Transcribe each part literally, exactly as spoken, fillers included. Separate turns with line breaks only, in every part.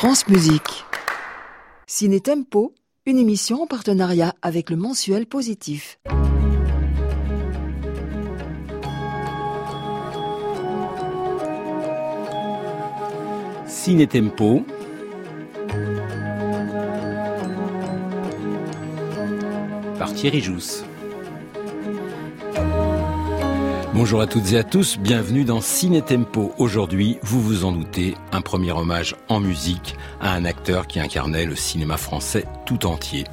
France Musique. Ciné Tempo, une émission en partenariat avec le mensuel Positif.
Ciné Tempo. Par Thierry Jousse. Bonjour à toutes et à tous, bienvenue dans Ciné Tempo. Aujourd'hui, vous vous en doutez, un premier hommage en musique à un acteur qui incarnait le cinéma français tout entier.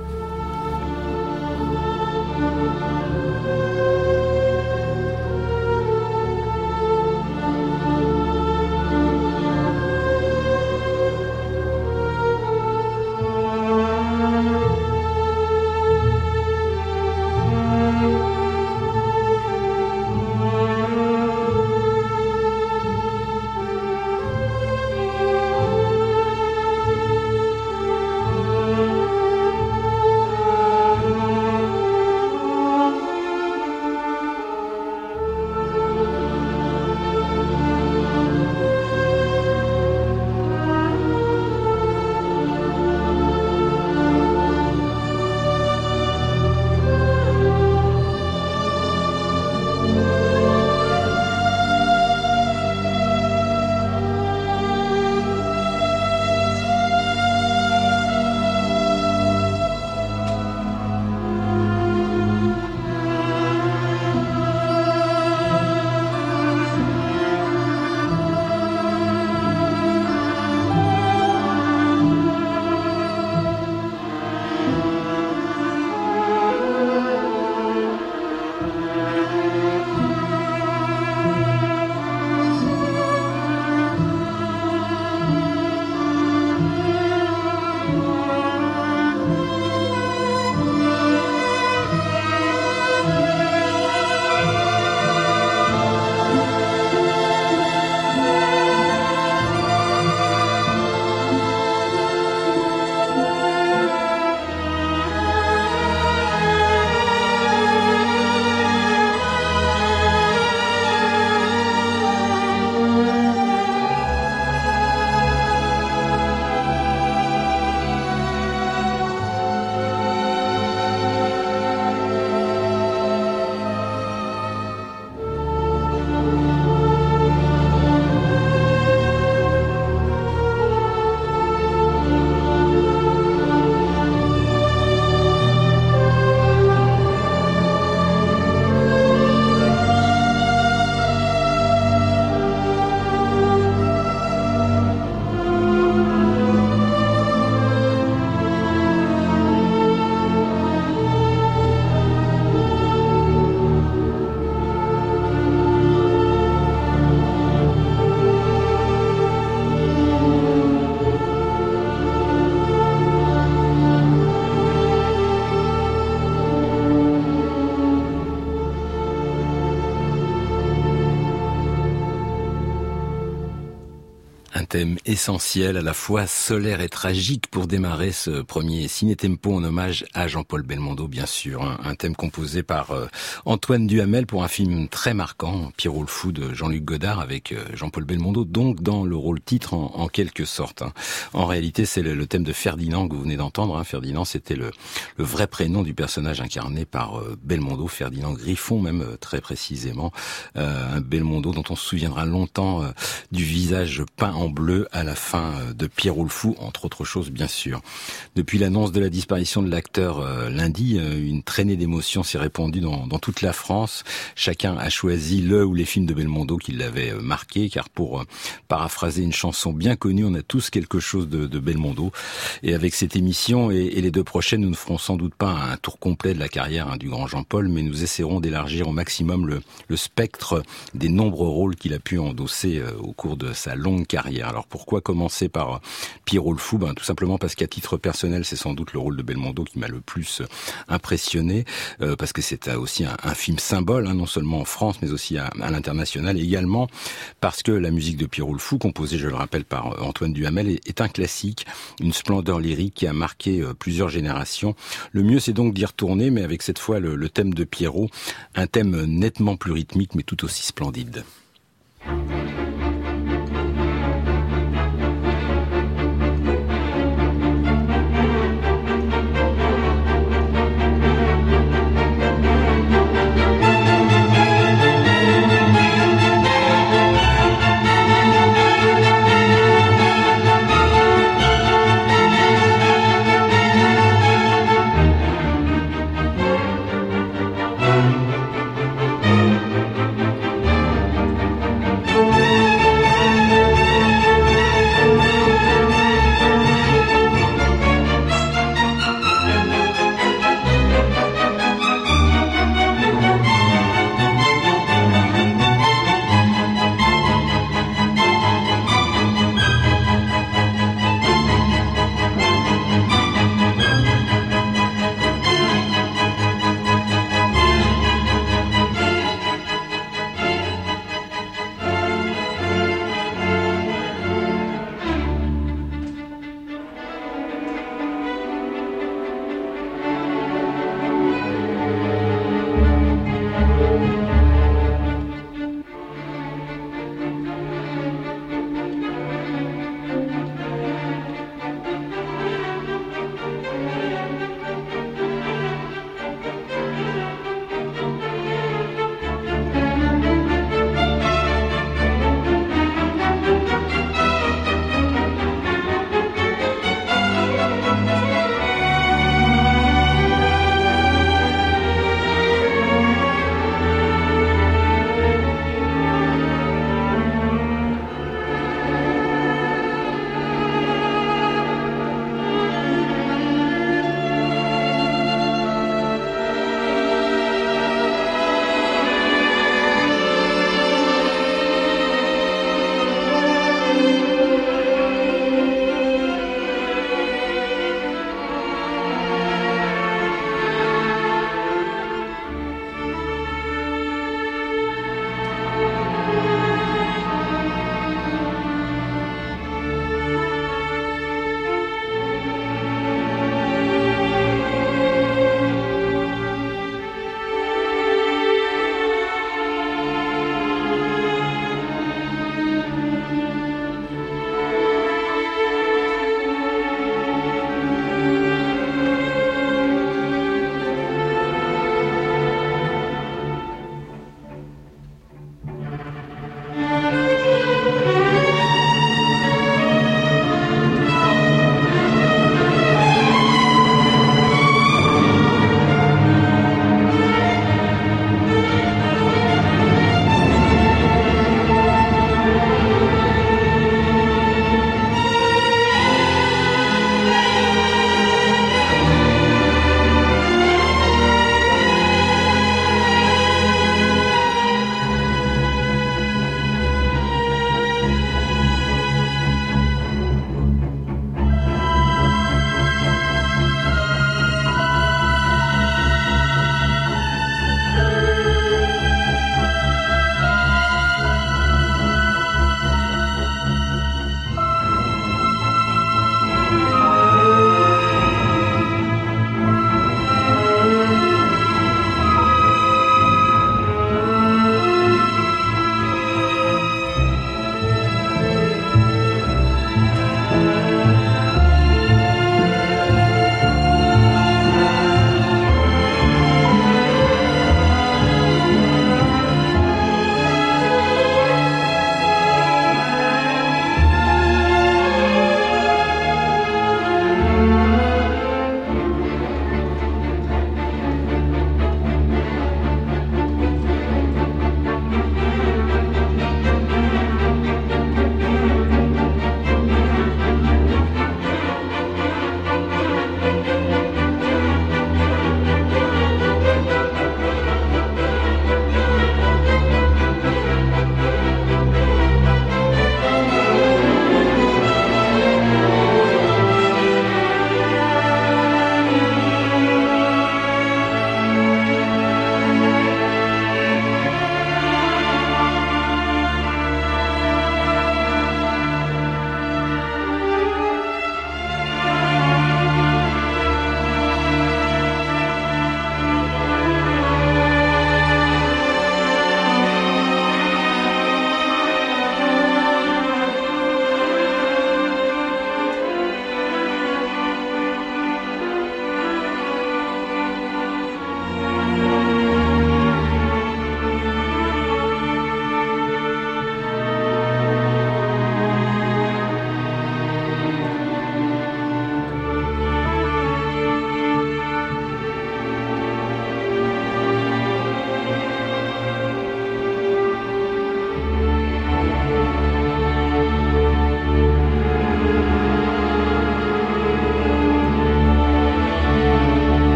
Thème essentiel, à la fois solaire et tragique pour démarrer ce premier Ciné Tempo en hommage à Jean-Paul Belmondo, bien sûr. Un, un thème composé par euh, Antoine Duhamel pour un film très marquant, Pierrot le Fou de Jean-Luc Godard avec euh, Jean-Paul Belmondo, donc dans le rôle titre en, en quelque sorte. Hein. En réalité, c'est le, le thème de Ferdinand que vous venez d'entendre. Hein. Ferdinand, c'était le, le vrai prénom du personnage incarné par euh, Belmondo, Ferdinand Griffon même euh, très précisément. Euh, un Belmondo dont on se souviendra longtemps euh, du visage peint en bleu à la fin de Pierrot le Fou, entre autres choses bien sûr. Depuis l'annonce de la disparition de l'acteur euh, lundi, euh, une traînée d'émotions s'est répandue dans, dans toute la France. Chacun a choisi le ou les films de Belmondo qui l'avaient euh, marqué, car pour euh, paraphraser une chanson bien connue, on a tous quelque chose de, de Belmondo. Et avec cette émission et, et les deux prochaines, nous ne ferons sans doute pas un tour complet de la carrière hein, du grand Jean-Paul, mais nous essaierons d'élargir au maximum le, le spectre des nombreux rôles qu'il a pu endosser euh, au cours de sa longue carrière. Alors pourquoi commencer par Pierrot le Fou ? Ben, tout simplement parce qu'à titre personnel, c'est sans doute le rôle de Belmondo qui m'a le plus impressionné, euh, parce que c'est aussi un, un film symbole, hein, non seulement en France, mais aussi à, à l'international, et également parce que la musique de Pierrot le Fou, composée, je le rappelle, par Antoine Duhamel, est, est un classique, une splendeur lyrique qui a marqué euh, plusieurs générations. Le mieux, c'est donc d'y retourner, mais avec cette fois le, le thème de Pierrot, un thème nettement plus rythmique, mais tout aussi splendide.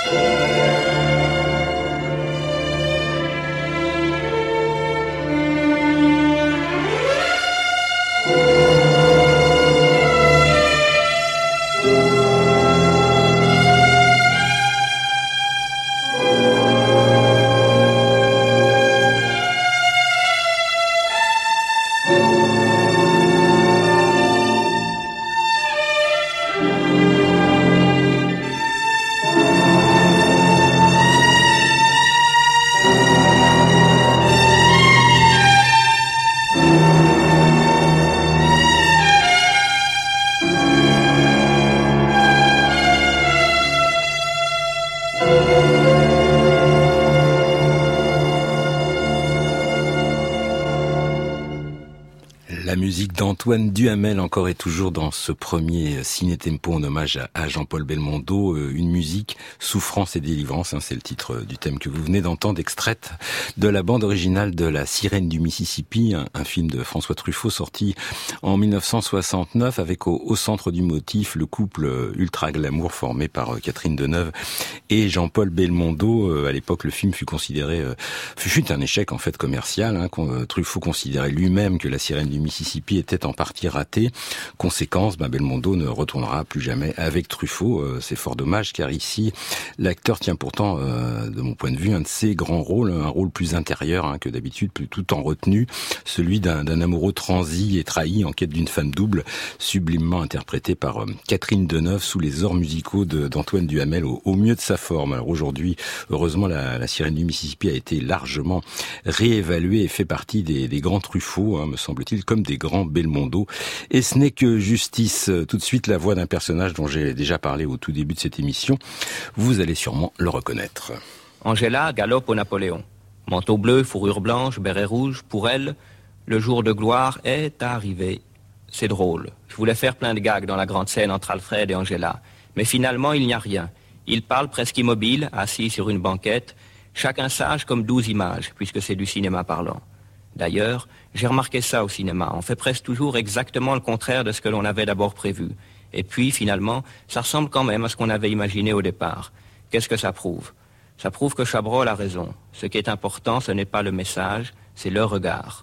La musique d'Antoine Duhamel encore et toujours dans ce premier ciné-tempo en hommage à Jean-Paul Belmondo, une musique souffrance et délivrance, hein, c'est le titre du thème que vous venez d'entendre, extraite de la bande originale de La Sirène du Mississippi, un, un film de François Truffaut sorti en mille neuf cent soixante-neuf avec au, au centre du motif le couple ultra glamour formé par Catherine Deneuve et Jean-Paul Belmondo. À l'époque, le film fut considéré, fut un échec en fait commercial, hein, Truffaut considérait lui-même que La Sirène du Mississippi était en partie raté. Conséquence, ben Belmondo ne retournera plus jamais avec Truffaut. Euh, c'est fort dommage car ici, l'acteur tient pourtant, euh, de mon point de vue, un de ses grands rôles, un rôle plus intérieur hein, que d'habitude, plus tout en retenue, celui d'un, d'un amoureux transi et trahi en quête d'une femme double, sublimement interprété par euh, Catherine Deneuve sous les ors musicaux de, d'Antoine Duhamel au, au mieux de sa forme. Alors aujourd'hui, heureusement, la, la Sirène du Mississippi a été largement réévaluée et fait partie des, des grands Truffaut, hein, me semble-t-il, comme des grands Belmondo. Et ce n'est que justice. Tout de suite, la voix d'un personnage dont j'ai déjà parlé au tout début de cette émission. Vous allez sûrement le reconnaître.
Angela galope au Napoléon. Manteau bleu, fourrure blanche, béret rouge. Pour elle, le jour de gloire est arrivé. C'est drôle. Je voulais faire plein de gags dans la grande scène entre Alfred et Angela. Mais finalement, il n'y a rien. Ils parlent presque immobiles, assis sur une banquette, chacun sage comme douze images, puisque c'est du cinéma parlant. D'ailleurs, j'ai remarqué ça au cinéma. On fait presque toujours exactement le contraire de ce que l'on avait d'abord prévu. Et puis, finalement, ça ressemble quand même à ce qu'on avait imaginé au départ. Qu'est-ce que ça prouve ? Ça prouve que Chabrol a raison. Ce qui est important, ce n'est pas le message, c'est le regard.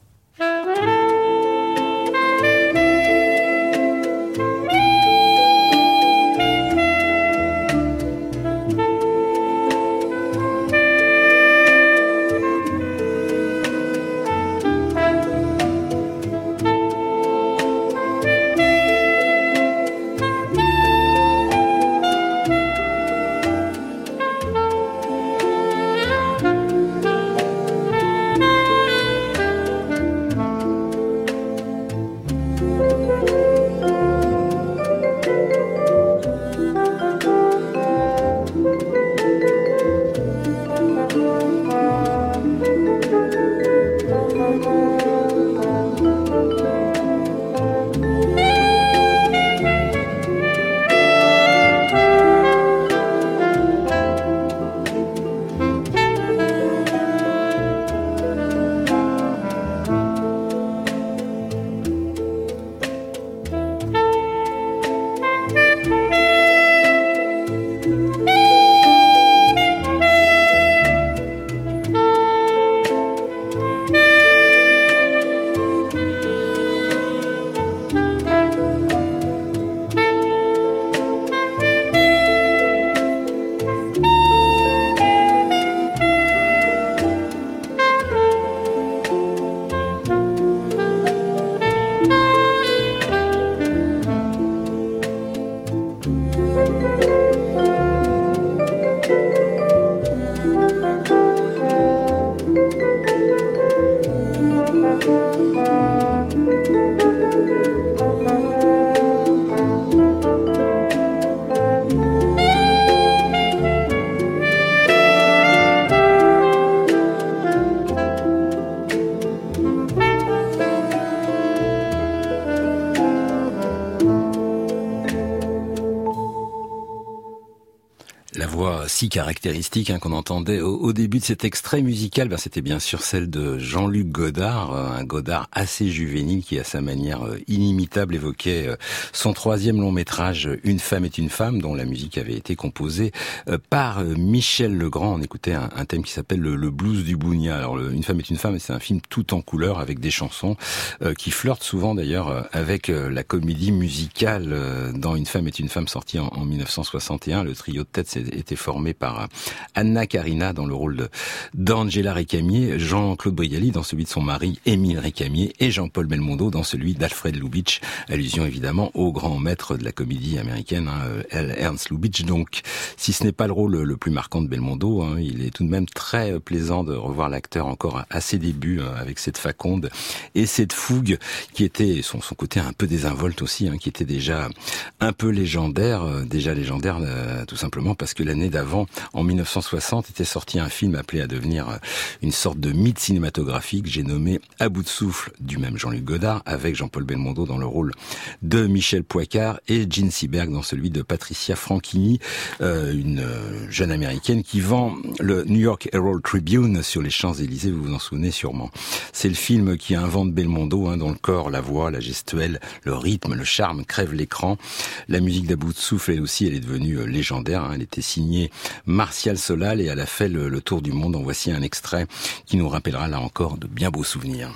si caractéristique hein, qu'on entendait au, au début de cet extrait musical, ben, c'était bien sûr celle de Jean-Luc Godard, un Godard assez juvénile qui à sa manière inimitable évoquait son troisième long métrage Une femme est une femme, dont la musique avait été composée par Michel Legrand. On écoutait un, un thème qui s'appelle le, le blues du Bougna. Alors le, Une femme est une femme, c'est un film tout en couleur avec des chansons euh, qui flirtent souvent d'ailleurs avec euh, la comédie musicale euh, dans Une femme est une femme, sortie en, en mille neuf cent soixante et un. Le trio de tête était formé par Anna Karina dans le rôle de d'Angela Récamier, Jean-Claude Brialy dans celui de son mari Émile Récamier et Jean-Paul Belmondo dans celui d'Alfred Lubitsch, allusion évidemment au grand maître de la comédie américaine, hein, Ernst Lubitsch. Donc, si ce n'est pas le rôle le plus marquant de Belmondo, hein, il est tout de même très plaisant de revoir l'acteur encore à ses débuts, hein, avec cette faconde et cette fougue qui était son, son côté un peu désinvolte aussi, hein, qui était déjà un peu légendaire, euh, déjà légendaire euh, tout simplement parce que l'année d'avant, en mille neuf cent soixante, était sorti un film appelé à devenir euh, une sorte de mythe cinématographique, j'ai nommé À bout de souffle, du même Jean-Luc Godard, avec Jean-Paul Belmondo dans le rôle de Michel Poicart et Gene Seberg dans celui de Patricia Franchini, euh, une euh, jeune américaine qui vend le New York Herald Tribune sur les Champs-Élysées, vous vous en souvenez sûrement. C'est le film qui invente Belmondo, hein, dont le corps, la voix, la gestuelle, le rythme, le charme crèvent l'écran. La musique d'À bout de souffle, elle aussi, elle est devenue euh, légendaire, hein. Elle était signée Martial Solal et elle a fait le, le tour du monde. En voici un extrait qui nous rappellera là encore de bien beaux souvenirs.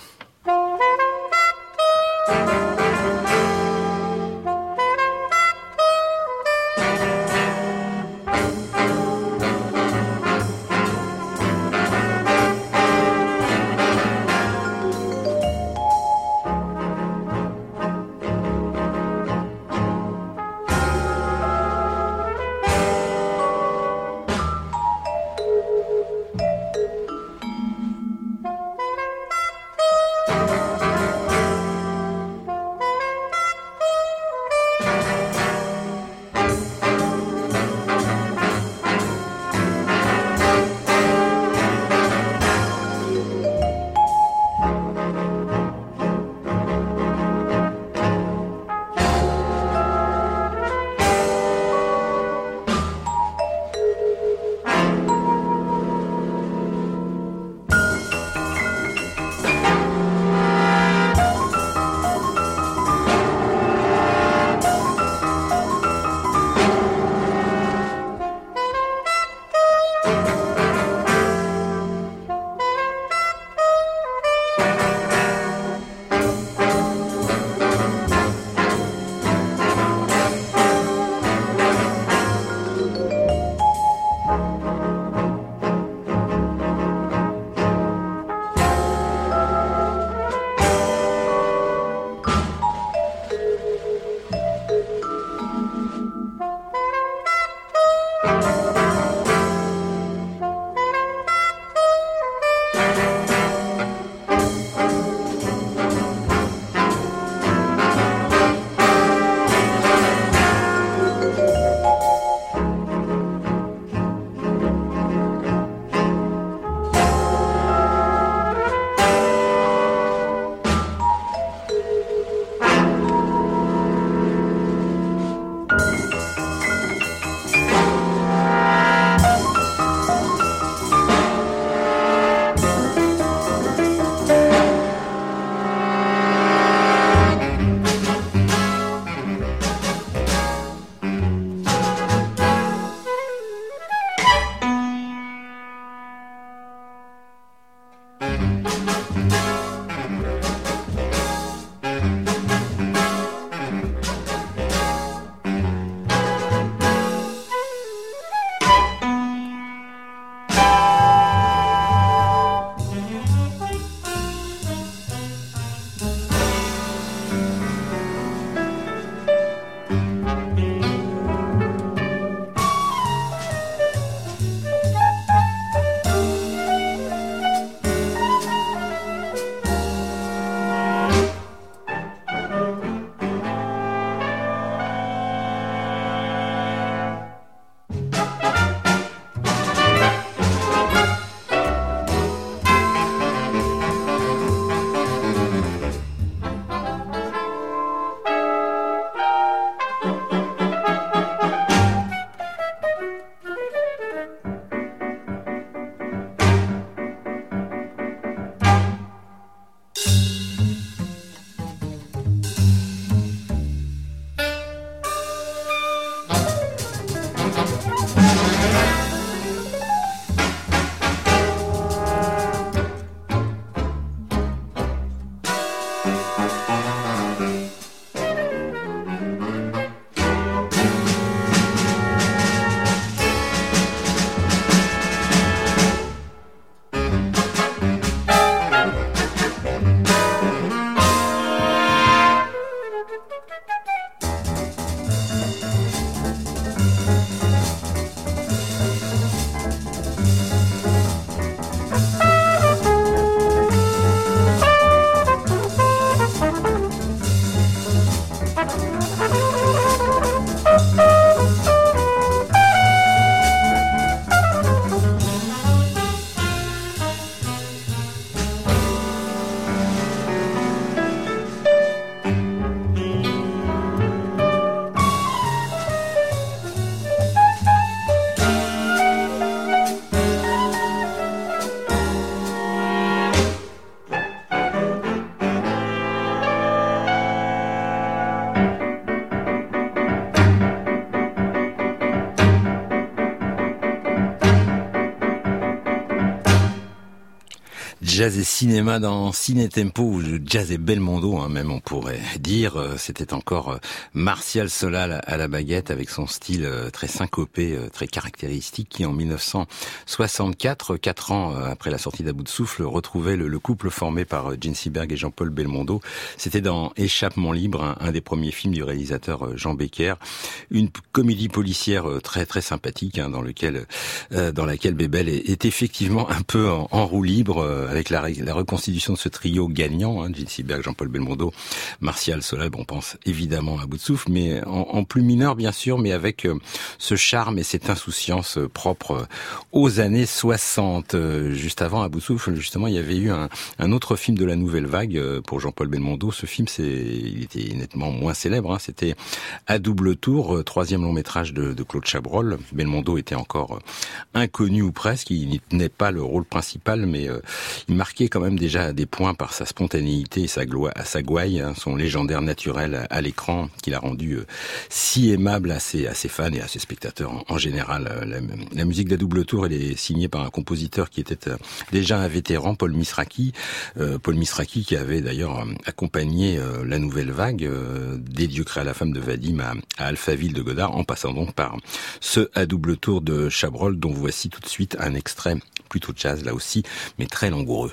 Jazz et cinéma dans Ciné Tempo, ou jazz et Belmondo, hein, même on pourrait dire. C'était encore Martial Solal à la baguette avec son style très syncopé, très caractéristique, qui en mille neuf cent soixante-quatre, quatre ans après la sortie d'À bout de souffle, retrouvait le, le couple formé par Gene Seberg et Jean-Paul Belmondo. C'était dans Échappement libre, un, un des premiers films du réalisateur Jean Becker, une comédie policière très très sympathique, hein, dans lequel, euh, dans laquelle Bébel est, est effectivement un peu en, en roue libre, euh, avec la, la reconstitution de ce trio gagnant, hein, Gene Seberg, Jean-Paul Belmondo, Martial Solal. Bon, on pense évidemment à Bout de souffle, mais en, en plus mineur bien sûr, mais avec euh, ce charme et cette insouciance euh, propre euh, aux années soixante. Euh, juste avant À bout de souffle, justement, il y avait eu un, un autre film de la nouvelle vague euh, pour Jean-Paul Belmondo. Ce film, c'est, il était nettement moins célèbre, hein, c'était À double tour, euh, troisième long métrage de, de Claude Chabrol. Belmondo était encore euh, inconnu ou presque, il n'y tenait pas le rôle principal, mais euh, il marquait quand même déjà des points par sa spontanéité et sa, gloire, sa gouaille, hein, son légendaire naturel à l'écran, qu'il a rendu euh, si aimable à ses, à ses fans et à ses spectateurs en, en général. La, la musique d'À double tour, elle est signée par un compositeur qui était euh, déjà un vétéran, Paul Misraki. Euh, Paul Misraki qui avait d'ailleurs euh, accompagné euh, la nouvelle vague, euh, des Dieux créa la femme de Vadim à, à Alphaville de Godard, en passant donc par ce À double tour de Chabrol, dont voici tout de suite un extrait plutôt jazz là aussi, mais très langoureux.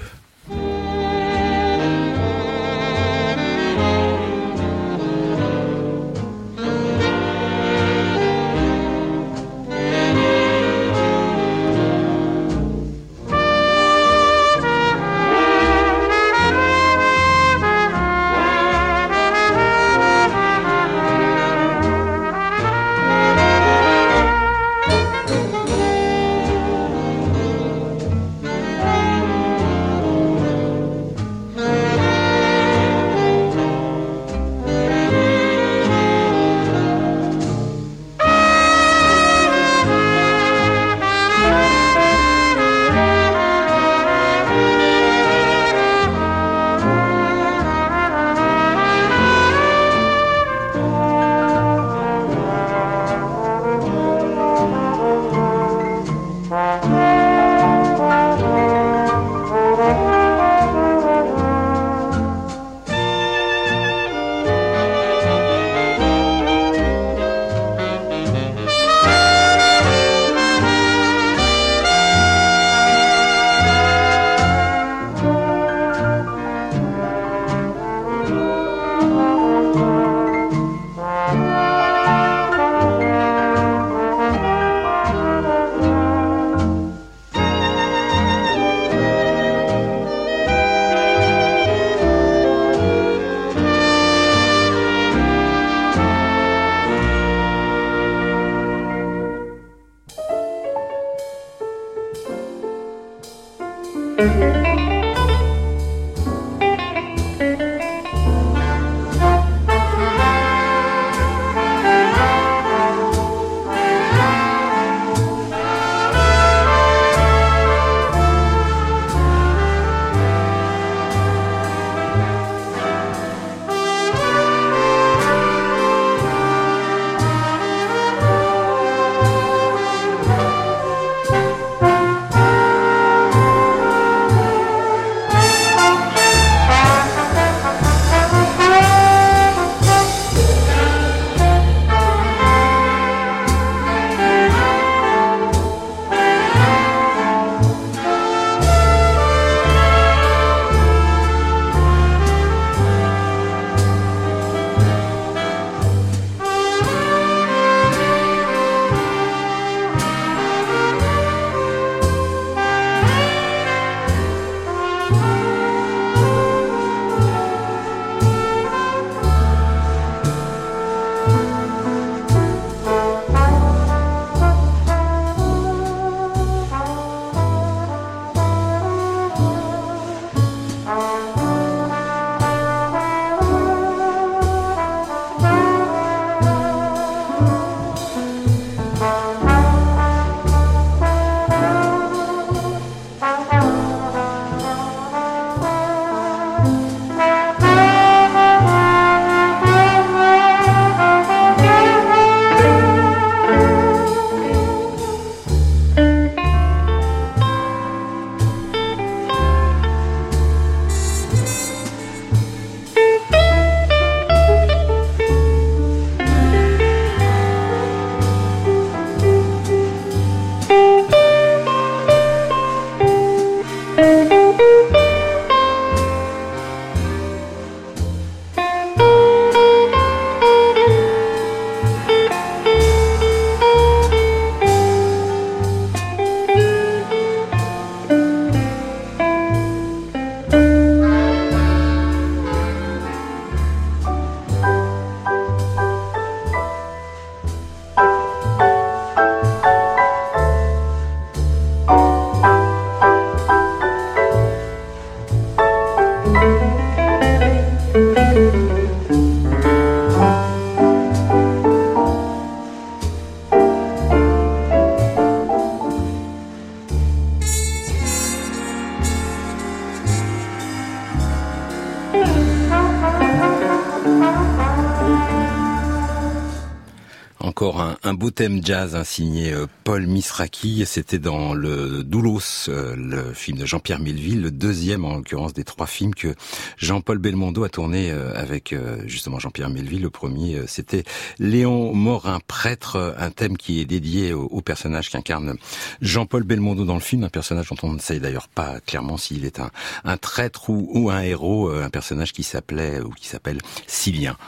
Encore un, un beau thème jazz hein, signé euh, Paul Misraki. C'était dans le Doulos, euh, le film de Jean-Pierre Melville, le deuxième en l'occurrence des trois films que Jean-Paul Belmondo a tourné euh, avec euh, justement Jean-Pierre Melville. Le premier, euh, c'était Léon Morin, prêtre, un thème qui est dédié au, au personnage qu'incarne Jean-Paul Belmondo dans le film, un personnage dont on ne sait d'ailleurs pas clairement s'il est un, un traître ou, ou un héros, euh, un personnage qui s'appelait ou qui s'appelle Sylvien.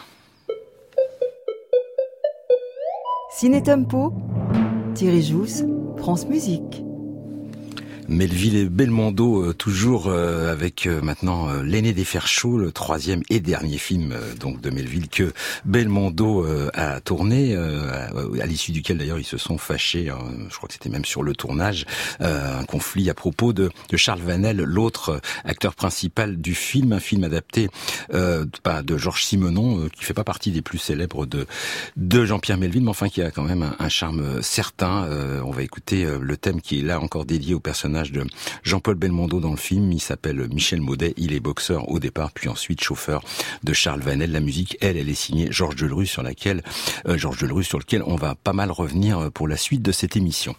Ciné-Tempo, Thierry Jousse, France Musique.
Melville et Belmondo, euh, toujours euh, avec euh, maintenant euh, L'aîné des fers chauds, le troisième et dernier film euh, donc de Melville que Belmondo euh, a tourné, euh, à, à l'issue duquel d'ailleurs ils se sont fâchés, hein, je crois que c'était même sur le tournage, euh, un conflit à propos de, de Charles Vanel, l'autre euh, acteur principal du film, un film adapté euh, bah, de Georges Simenon, euh, qui fait pas partie des plus célèbres de, de Jean-Pierre Melville, mais enfin qui a quand même un, un charme certain. Euh, on va écouter euh, le thème qui est là encore dédié au personnage de Jean-Paul Belmondo dans le film. Il s'appelle Michel Maudet, il est boxeur au départ, puis ensuite chauffeur de Charles Vanel. La musique, elle, elle est signée Georges Delerue, sur laquelle euh, Georges Delerue, sur lequel on va pas mal revenir pour la suite de cette émission.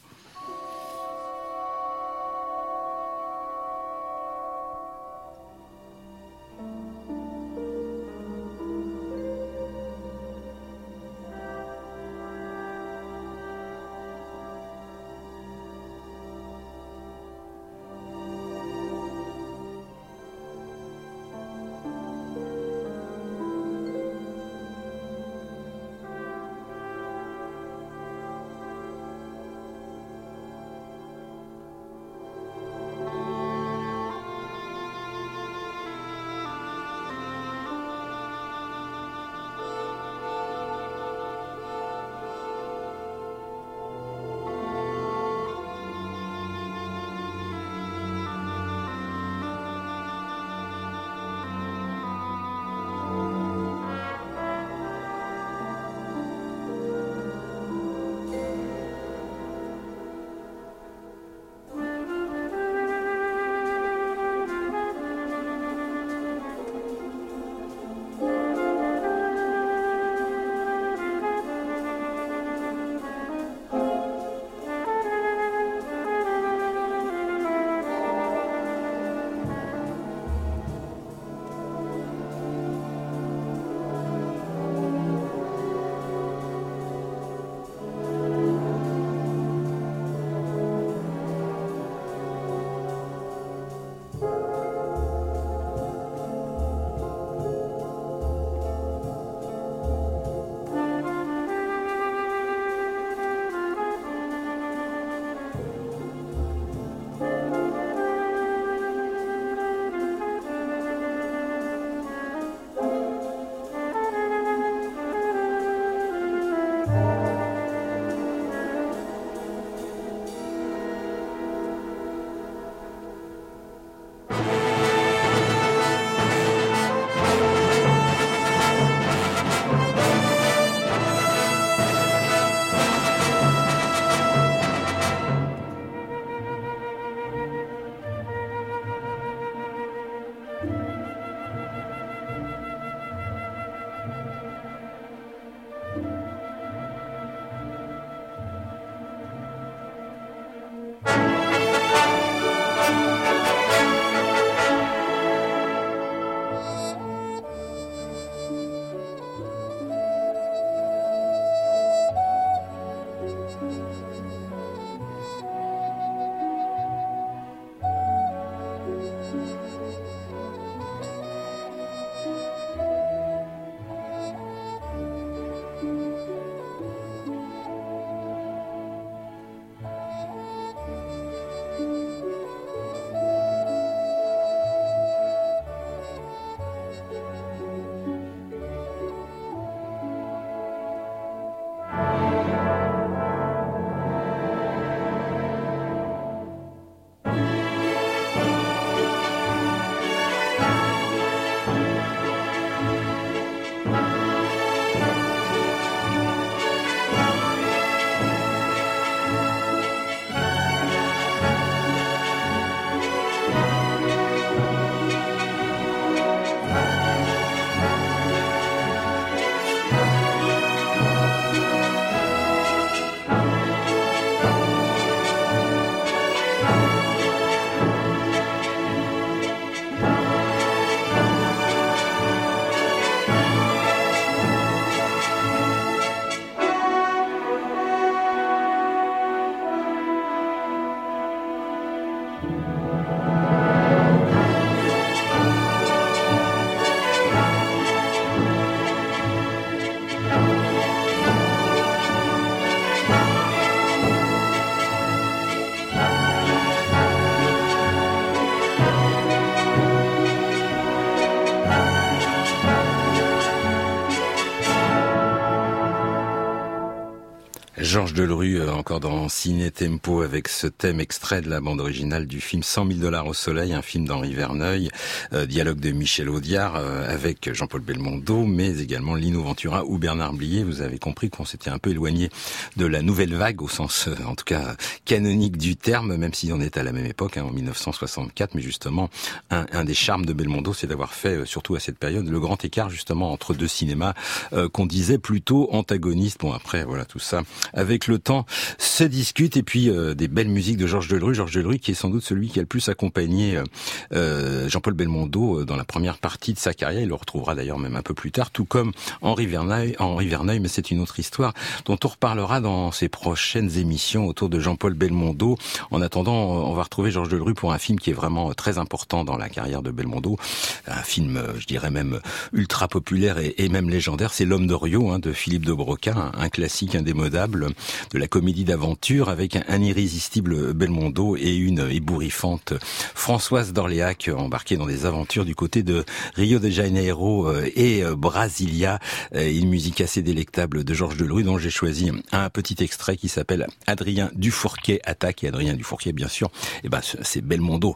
Georges Delerue, encore dans Ciné Tempo, avec ce thème extrait de la bande originale du film cent mille dollars au soleil, un film d'Henri Verneuil, euh, dialogue de Michel Audiard euh, avec Jean-Paul Belmondo, mais également Lino Ventura ou Bernard Blier. Vous avez compris qu'on s'était un peu éloigné de la nouvelle vague, au sens, euh, en tout cas, canonique du terme, même si on est à la même époque, hein, en mille neuf cent soixante-quatre. Mais justement, un, un des charmes de Belmondo, c'est d'avoir fait, euh, surtout à cette période, le grand écart, justement, entre deux cinémas euh, qu'on disait plutôt antagonistes. Bon, après, voilà, tout ça avec le temps se discute. Et puis euh, des belles musiques de Georges Delerue. Georges Delerue qui est sans doute celui qui a le plus accompagné euh, Jean-Paul Belmondo dans la première partie de sa carrière. Il le retrouvera d'ailleurs même un peu plus tard, tout comme Henri Verneuil, Henri Verneuil, mais c'est une autre histoire dont on reparlera dans ses prochaines émissions autour de Jean-Paul Belmondo. En attendant, on va retrouver Georges Delerue pour un film qui est vraiment très important dans la carrière de Belmondo. Un film, je dirais même ultra populaire et, et même légendaire, c'est L'Homme de Rio, hein, de Philippe de Broca, un, un classique indémodable de la comédie d'aventure avec un, un irrésistible Belmondo et une ébouriffante Françoise d'Orléac embarquée dans des aventures du côté de Rio de Janeiro et Brasilia. Une musique assez délectable de Georges Delerue dont j'ai choisi un petit extrait qui s'appelle Adrien Dufourquet attaque. Et Adrien Dufourquet, bien sûr, eh ben, c'est Belmondo.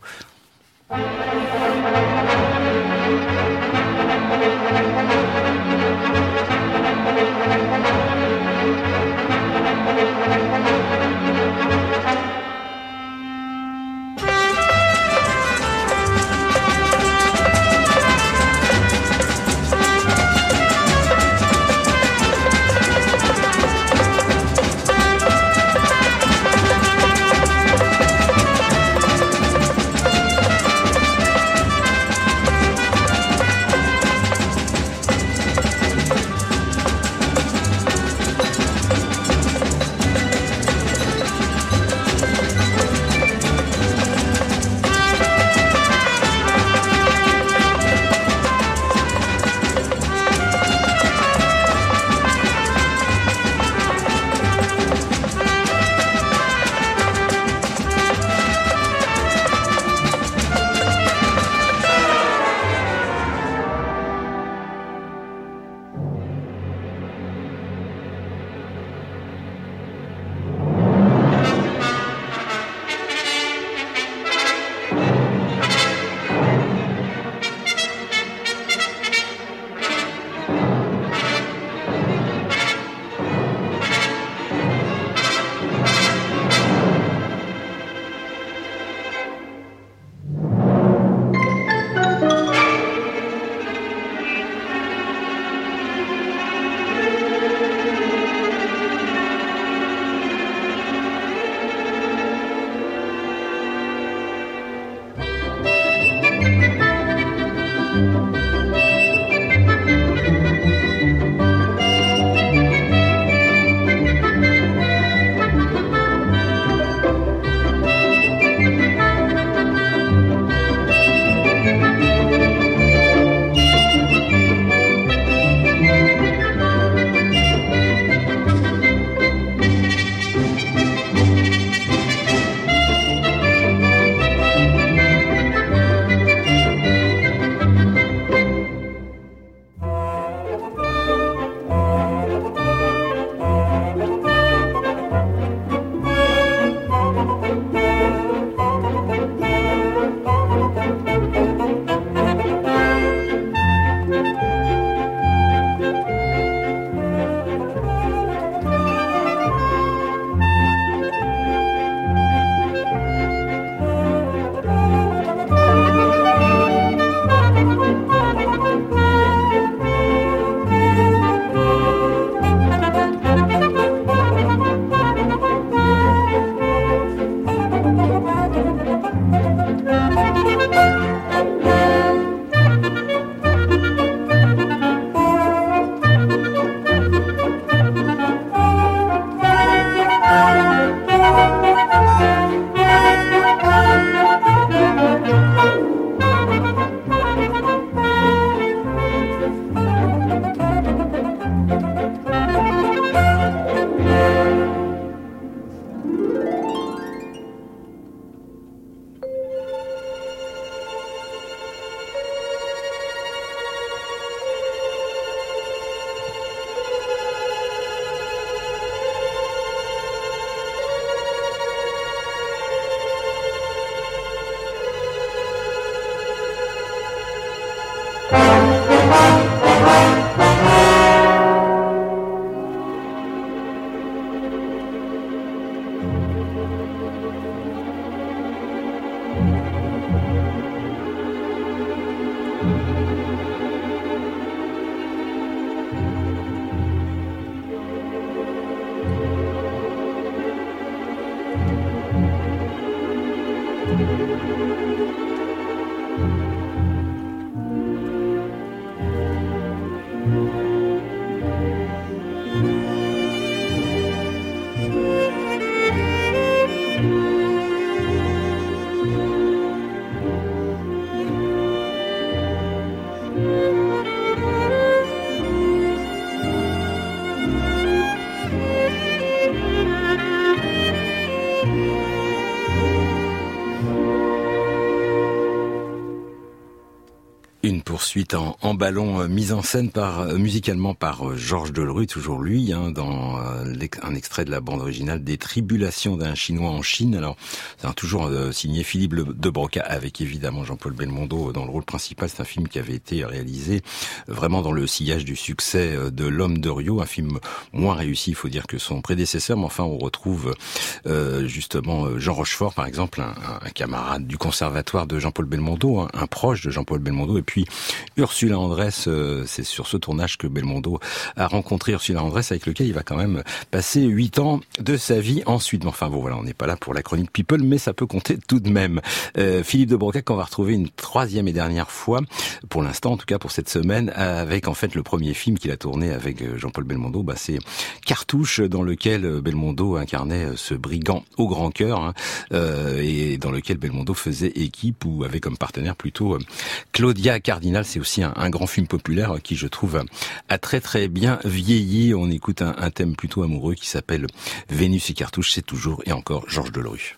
Poursuite en, en ballon, euh, mise en scène par euh, musicalement par euh, Georges Delerue, toujours lui, hein, dans euh, un extrait de la bande originale des Tribulations d'un Chinois en Chine. Alors, c'est toujours euh, signé Philippe Le, de Broca, avec évidemment Jean-Paul Belmondo dans le rôle principal. C'est un film qui avait été réalisé euh, vraiment dans le sillage du succès euh, de L'Homme de Rio, un film moins réussi, il faut dire, que son prédécesseur. Mais enfin, on retrouve euh, justement euh, Jean Rochefort, par exemple, un, un camarade du conservatoire de Jean-Paul Belmondo, un, un proche de Jean-Paul Belmondo, et puis Ursula Andress, euh, c'est sur ce tournage que Belmondo a rencontré Ursula Andress, avec lequel il va quand même passer huit ans de sa vie ensuite. Mais enfin bon, voilà, on n'est pas là pour la chronique People, mais ça peut compter tout de même. Euh, Philippe de Broca, qu'on va retrouver une troisième et dernière fois, pour l'instant, en tout cas pour cette semaine, avec en fait le premier film qu'il a tourné avec Jean-Paul Belmondo, bah, c'est Cartouche, dans lequel Belmondo incarnait ce brigand au grand cœur, hein, euh, et dans lequel Belmondo faisait équipe, ou avait comme partenaire plutôt Claudia Cardinal. C'est aussi un, un grand film populaire qui, je trouve, a très très bien vieilli. On écoute un, un thème plutôt amoureux qui s'appelle Vénus et Cartouche. C'est toujours et encore Georges Delerue.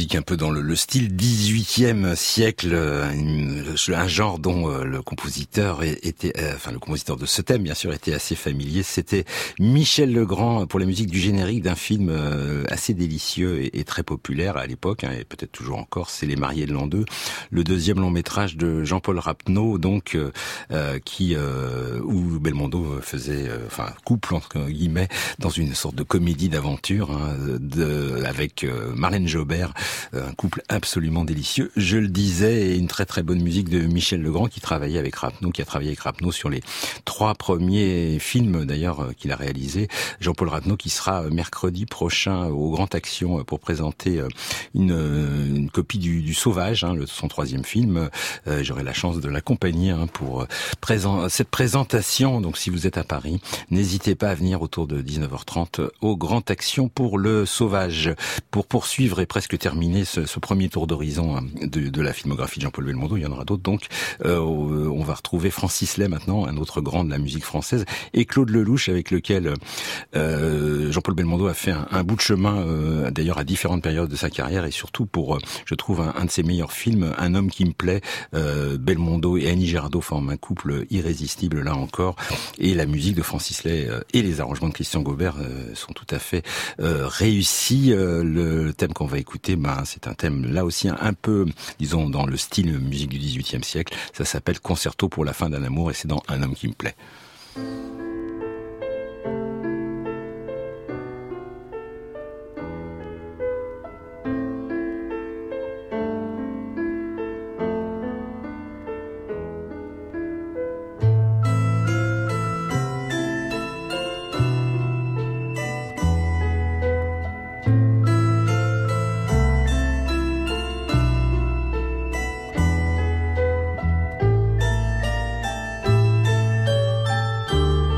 musique un peu dans le, le style dix-huitième siècle, un, un genre dont euh, le compositeur était, euh, enfin le compositeur de ce thème bien sûr était assez familier. C'était Michel Legrand pour la musique du générique d'un film euh, assez délicieux et, et très populaire à l'époque, hein, et peut-être toujours encore. C'est Les Mariés de l'an deux, le deuxième long métrage de Jean-Paul Rapneau, donc euh, euh, qui euh, où Belmondo faisait, euh, enfin couple entre guillemets, dans une sorte de comédie d'aventure, hein, de, avec euh, Marlène Jobert, un couple absolument délicieux. Je le disais, et une très très bonne musique de Michel Legrand qui travaillait avec Rapneau, qui a travaillé avec Rapneau sur les trois premiers films d'ailleurs qu'il a réalisés. Jean-Paul Rapneau qui sera mercredi prochain au Grand Action pour présenter une, une copie du, du Sauvage, hein, son troisième film. Euh, j'aurai la chance de l'accompagner hein, pour présent, cette présentation. Donc si vous êtes à Paris, n'hésitez pas à venir autour de dix-neuf heures trente au Grand Action pour le Sauvage. Pour poursuivre et presque terminer ce, ce premier tour d'horizon de, de la filmographie de Jean-Paul Belmondo, il y en aura d'autres donc. Euh, on va retrouver Francis Lay maintenant, un autre grand de la musique française, et Claude Lelouch avec lequel euh, Jean-Paul Belmondo a fait un, un bout de chemin, euh, d'ailleurs à différentes périodes de sa carrière, et surtout pour, euh, je trouve, un, un de ses meilleurs films, Un homme qui me plaît. Euh, Belmondo et Annie Girardot forment un couple irrésistible là encore, et la musique de Francis Lay euh, et les arrangements de Christian Gaubert euh, sont tout à fait euh, réussis. Euh, le thème qu'on va écouter, ben, c'est un thème là aussi un, un peu, disons, dans le style musique du dix-huitième siècle. Ça s'appelle Concerto pour la fin d'un amour et c'est dans Un homme qui me plaît.
Thank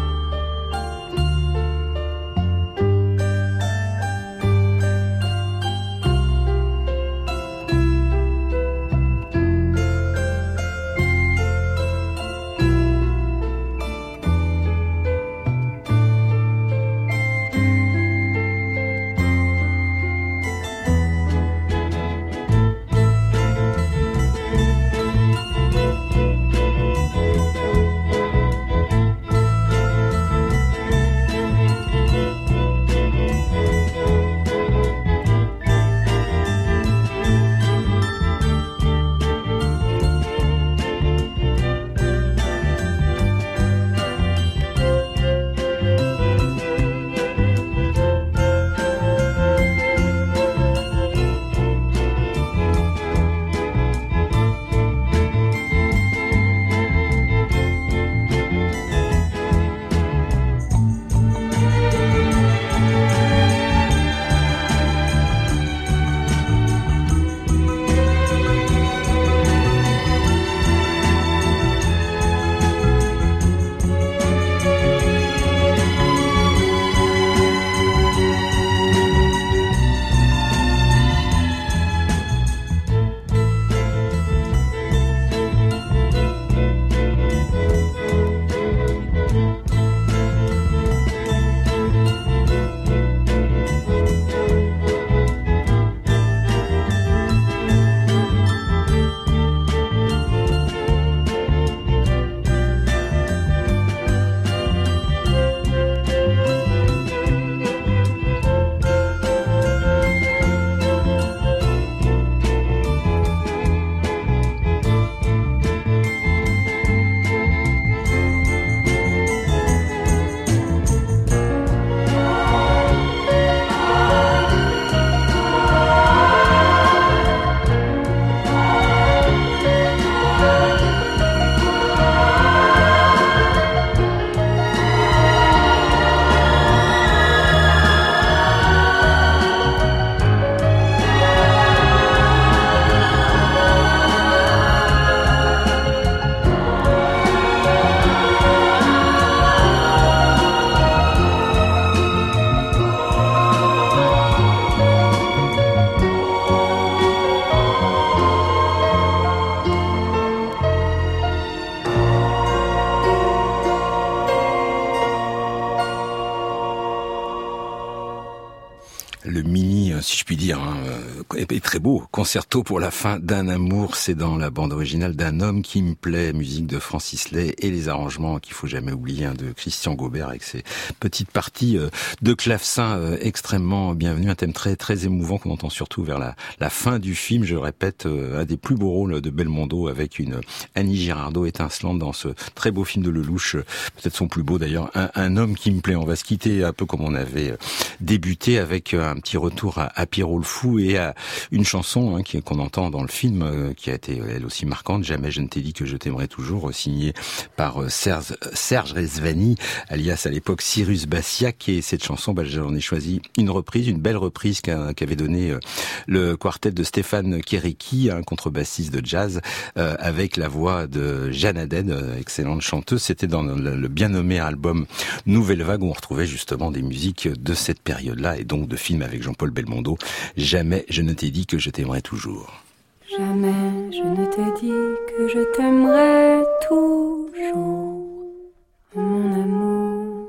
Le mini, si je puis dire, hein, est très beau. Concerto pour la fin d'un amour, c'est dans la bande originale d'Un homme qui me plaît, musique de Francis Lay et les arrangements qu'il faut jamais oublier hein, de Christian Gaubert avec ses petites parties de clavecin extrêmement bienvenues. Un thème très très émouvant qu'on entend surtout vers la, la fin du film. Je répète, un des plus beaux rôles de Belmondo avec une Annie Girardot étincelante dans ce très beau film de Lelouch, peut-être son plus beau d'ailleurs, un, un homme qui me plaît. On va se quitter un peu comme on avait débuté avec un petit retour à, à Pierrot le Fou et à une chanson hein, qui, qu'on entend dans le film euh, qui a été elle aussi marquante, Jamais je ne t'ai dit que je t'aimerais toujours, signée par euh, Serge, Serge Rezvani, alias à l'époque Cyrus Bassiac. Et cette chanson, bah, j'en ai choisi une reprise, une belle reprise qu'a, qu'avait donnée euh, le quartet de Stéphane Kéréki, un contrebassiste de jazz, euh, avec la voix de Jeanne Haddad, euh, excellente chanteuse. C'était dans le, le bien nommé album Nouvelle Vague où on retrouvait justement des musiques de cette période-là et donc de films avec Jean-Paul Belmondo. Jamais je ne t'ai dit que je t'aimerais toujours.
Jamais je ne t'ai dit que je t'aimerais toujours, mon amour.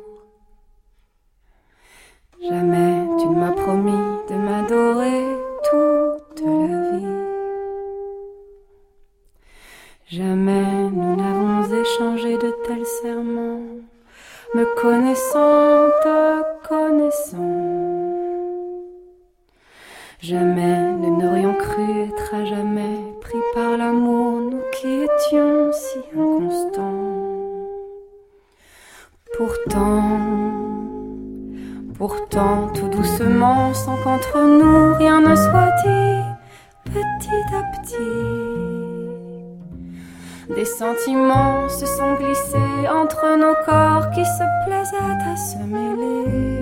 Jamais tu ne m'as promis de m'adorer toute la vie. Jamais nous n'avons échangé de tels serments, me connaissant, te connaissant. Jamais nous n'aurions cru être à jamais pris par l'amour, nous qui étions si inconstants. Pourtant, pourtant, tout doucement, sans qu'entre nous rien ne soit dit, petit à petit, des sentiments se sont glissés entre nos corps qui se plaisaient à se mêler.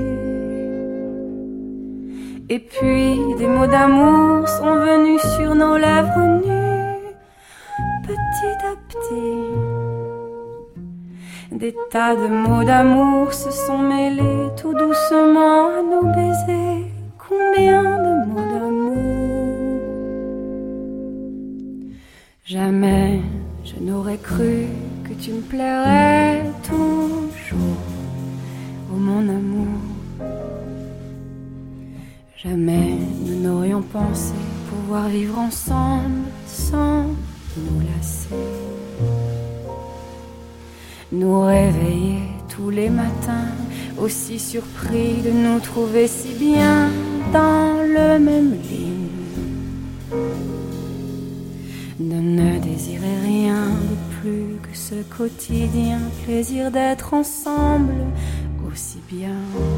Et puis des mots d'amour sont venus sur nos lèvres nues, petit à petit. Des tas de mots d'amour se sont mêlés tout doucement à nos baisers. Combien de mots d'amour. Jamais je n'aurais cru que tu me plairais toujours, oh mon amour. Jamais nous n'aurions pensé pouvoir vivre ensemble sans nous lasser. Nous réveiller tous les matins, aussi surpris de nous trouver si bien dans le même lit. De ne désirer rien de plus que ce quotidien plaisir d'être ensemble aussi bien.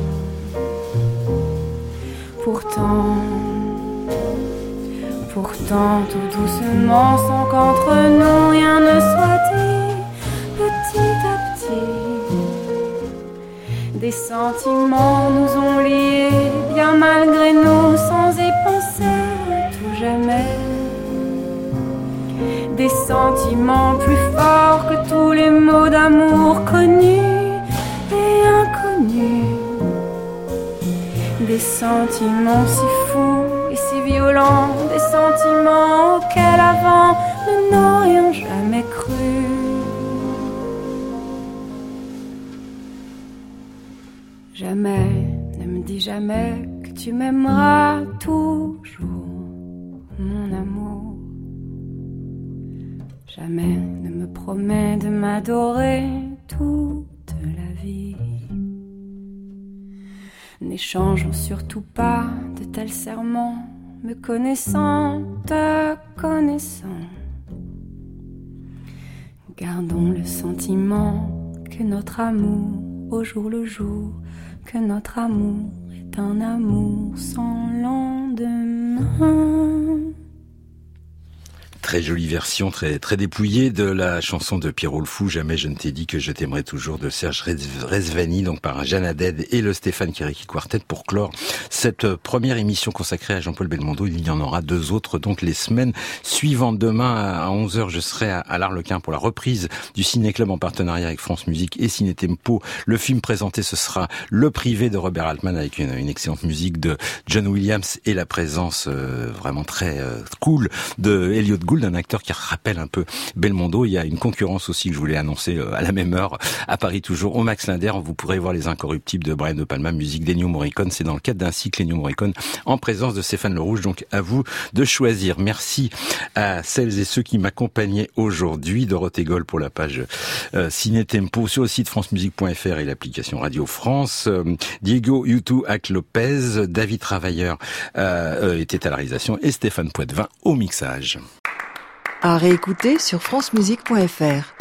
Pourtant, pourtant tout doucement, sans qu'entre nous rien ne soit dit, petit à petit, des sentiments nous ont liés, bien malgré nous, sans y penser tout jamais. Des sentiments plus forts que tous les mots d'amour connus et inconnus. Des sentiments si fous et si violents, des sentiments auxquels avant nous n'aurions jamais cru. Jamais, ne me dis jamais que tu m'aimeras toujours, mon amour. Jamais ne me promets de m'adorer toute la vie. N'échangeons surtout pas de tels serments, me connaissant, te connaissant. Gardons le sentiment que notre amour, au jour le jour, que notre amour est un amour sans lendemain.
Très jolie version, très très dépouillée de la chanson de Pierrot le Fou, Jamais je ne t'ai dit que je t'aimerais toujours, de Serge Rezvani, donc par Jeanne Haddad et le Stéphane Kéréki Quartet, pour clore cette première émission consacrée à Jean-Paul Belmondo. Il y en aura deux autres donc les semaines suivantes. Demain à onze heures, je serai à l'Arlequin pour la reprise du Ciné-Club en partenariat avec France Musique et Ciné Tempo. Le film présenté, ce sera Le Privé de Robert Altman avec une, une excellente musique de John Williams et la présence euh, vraiment très euh, cool de Elliot Gould. cool d'un acteur qui rappelle un peu Belmondo. Il y a une concurrence aussi que je voulais annoncer à la même heure à Paris toujours au Max Linder. Vous pourrez voir Les Incorruptibles de Brian De Palma, musique d'Ennio Morricone. C'est dans le cadre d'un cycle Ennio Morricone en présence de Stéphane Le Rouge. Donc à vous de choisir. Merci à celles et ceux qui m'accompagnaient aujourd'hui. Dorothée Goll pour la page euh, Ciné Tempo sur le site france musique point f r et l'application Radio France. Euh, Diego Yutu Ac Lopez, David Travailleur euh, était à la réalisation et Stéphane Poitvin au mixage.
À réécouter sur france musique point f r.